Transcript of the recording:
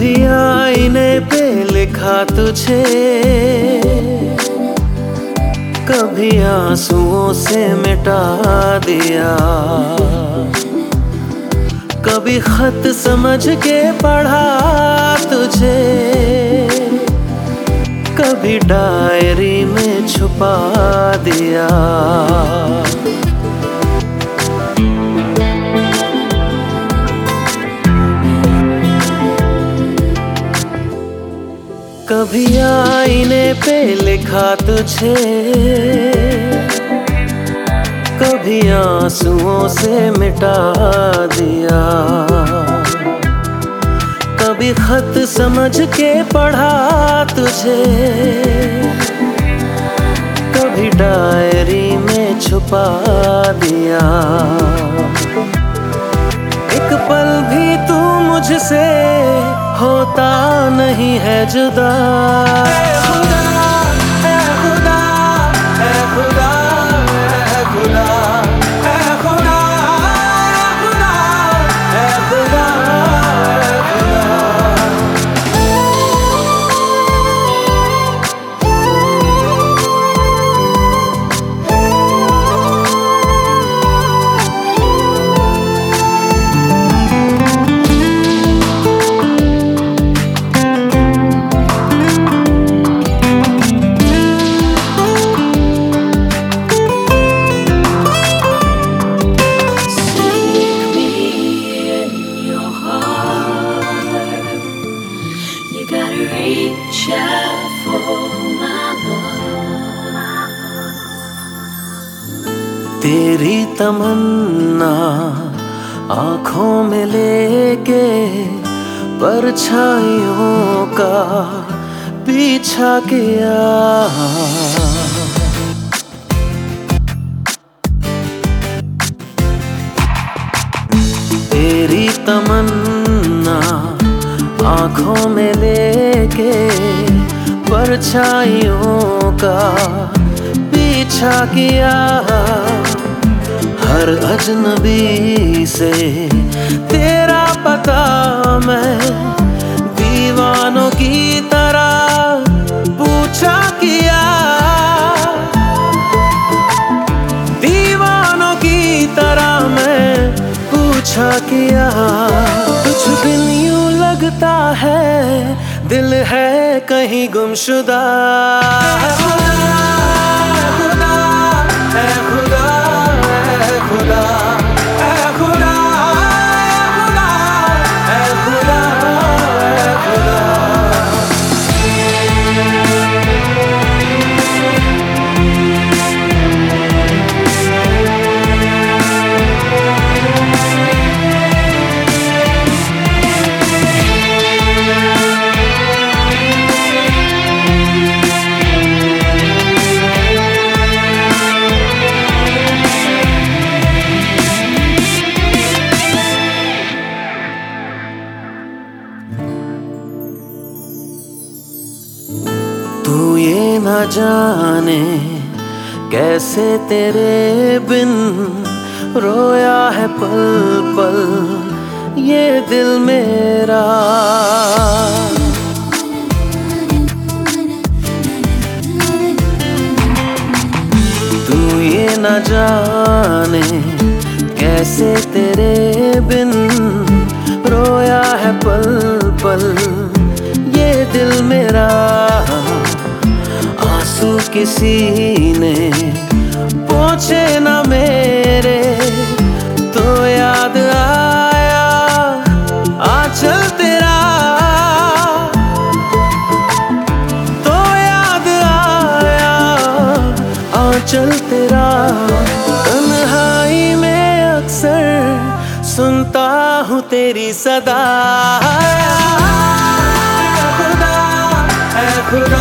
कभी आईने पे लिखा तुझे, कभी आंसुओं से मिटा दिया, कभी खत समझ के पढ़ा तुझे, कभी डायरी में छुपा दिया। कभी आईने पे लिखा तुझे, कभी आंसुओं से मिटा दिया, कभी खत समझ के पढ़ा तुझे, कभी डायरी में छुपा दिया। एक पल भी तू मुझसे होता नहीं है जुदा। ऐ खुदा, ऐ खुदा, ऐ खुदा, ऐ खुदा, ऐ खुदा, ऐ खुदा, ऐ खुदा। Reach out for my love. तेरी तमन्ना आँखों में लेके परछाइयों का पीछा किया। तेरी तमन्ना आँखों में लेके परछाइयों का पीछा किया। हर अजनबी से तेरा पता मैं दीवानों की तरह पूछा किया। दीवानों की तरह मैं पूछा किया। कुछ दिन यूं लगता है दिल है कहीं गुमशुदा। ऐ खुदा, ऐ खुदा, ऐ खुदा, ऐ खुदा, ऐ खुदा, ऐ खुदा। तू ये न जाने कैसे तेरे बिन रोया है पल पल ये दिल मेरा। तू ये न जाने कैसे तेरे बिन रोया है पल पल ये दिल मेरा। आंसू किसी ने पोंछे न मेरे तो याद आया आंचल तेरा। तो याद आया आंचल तेरा। तन्हाई में अक्सर सुनता हूँ तेरी सदा। ऐ खुदा, ऐ खुदा,